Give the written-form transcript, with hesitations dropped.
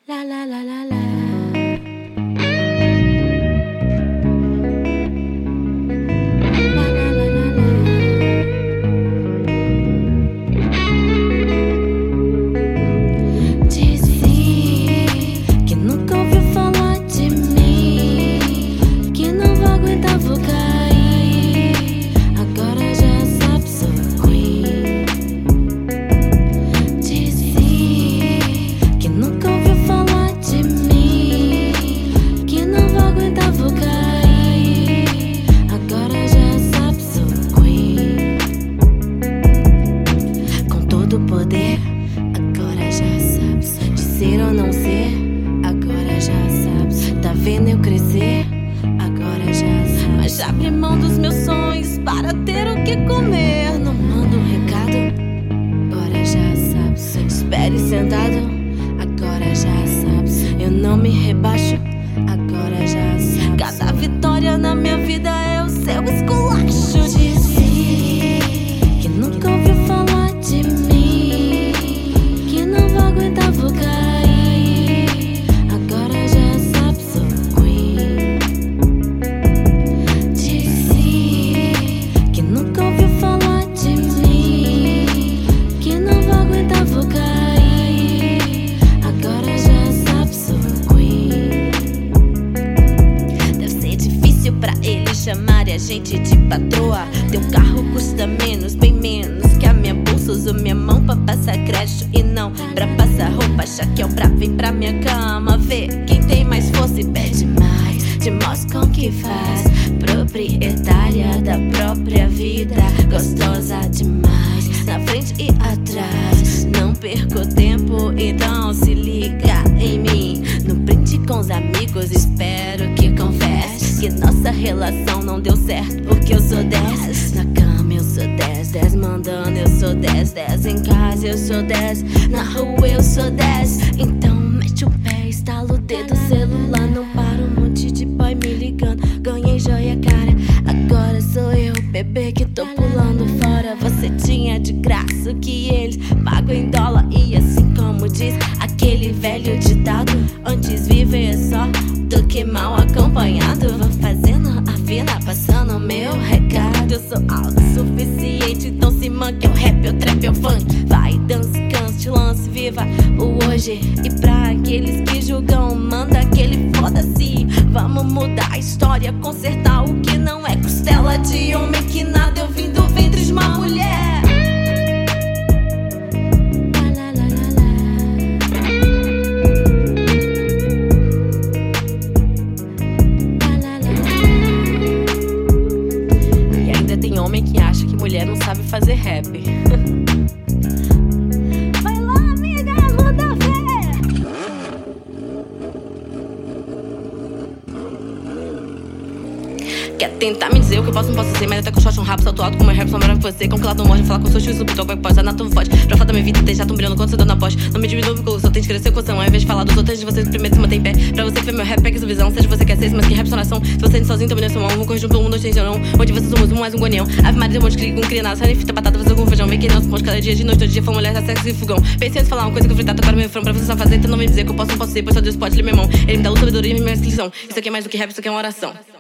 La la la la la. La la la la la. Disse que nunca ouviu falar de mim, que não vou aguentar, vou cair. Agora já sabe, sou queen. Disse que nunca ouviu falar de mim, que não vou aguentar, vou cair. Agora já sabe, sou queen. Com todo o poder, agora já sabe. De ser ou não ser, agora já sabe. Tá vendo eu crescer, agora já sabe. Mas já abri mão dos meus sonhos para ter o que comer. Não mando um recado, agora já sabe. Espere sentado, agora já sabe. Eu não me rebaixo, agora já sabe. Cada vitória na minha vida é o seu esculacho. Disse que nunca ouviu falar de mim, que não vou aguentar, vou cair. Agora já sabe, sou queen. Disse que nunca ouviu falar de mim, que não vou aguentar, vou cair. Agora já sabe, sou queen. Deve ser difícil pra eles chamarem a gente de patroa. Teu carro custa menos, bem menos que a minha bolsa. Uso minha mão pra passar crédito e não pra passar roupa. Achar que é o pra vir pra minha cama. Vê quem tem mais força e pede mais. Te mostro com que faz. Proprietária da própria vida, gostosa demais, na frente e atrás. Não perco tempo, então se liga em mim. No print com os amigos, espero que confesse que nossa relação não deu certo, porque eu sou 10. Na cama eu sou 10, 10 mandando eu sou 10, 10 em casa eu sou 10, na rua eu sou 10. Então mete o pé, estala o dedo, celular não para, um monte de boy me ligando. Ganhei joia, cara, agora sou eu, bebê, que tô pulando fora. Você tinha de graça o que eles pagam em dólar. E assim como diz aquele velho ditado, antes viver só do que mal acompanhado. Vou fazendo a fila, passando o meu recado. Eu sou autossuficiente, então se manque. Eu rap, eu trap, eu funk. Vai, dance, canse, lance, viva o hoje. E pra aqueles que julgam, manda aquele foda-se. Vamos mudar a história, consertar o que não é costela de homem que nada. Eu vim do ventre de uma mulher. E ainda tem homem que acha que mulher não sabe fazer rap. Vai lá, amiga, manda ver. Quer tentar me dizer o que eu posso, não posso ser, mas até que eu short um rabo, salto alto com meu rap, sou melhor que você. Como que ela não morre, falar com seu juízo, puto, como é que pode, nada tão forte. Pra falar da minha vida, deixar tão brilhando quanto você deu na poste. Não me diminua, porque eu só tenho que crescer com ao invés de falar dos outros, de vocês primeiro se mantém em pé. Pra você que vê meu rap, pega sua visão, seja você quer ser, mas que rap sua nação. Se você é sozinho, também não é sua mão, vou correr junto, um mundo, não. Onde você somos um, mais um gonião. Ave Maria, um monte de criança, sai fita, batata, fazer com feijão. Vem que nosso ponto, cada dia, de noite, todo dia, foi mulher, sexo e fogão. Pensei antes de falar uma coisa que eu fritar, tocar meu refrão pra você só fazer, então não me dizer que eu posso, não posso ser, pois só Deus pode ler meu irmão. Ele me dá luz, sabedoria e minha inscrição. Isso aqui é mais do que rap, isso aqui é uma oração.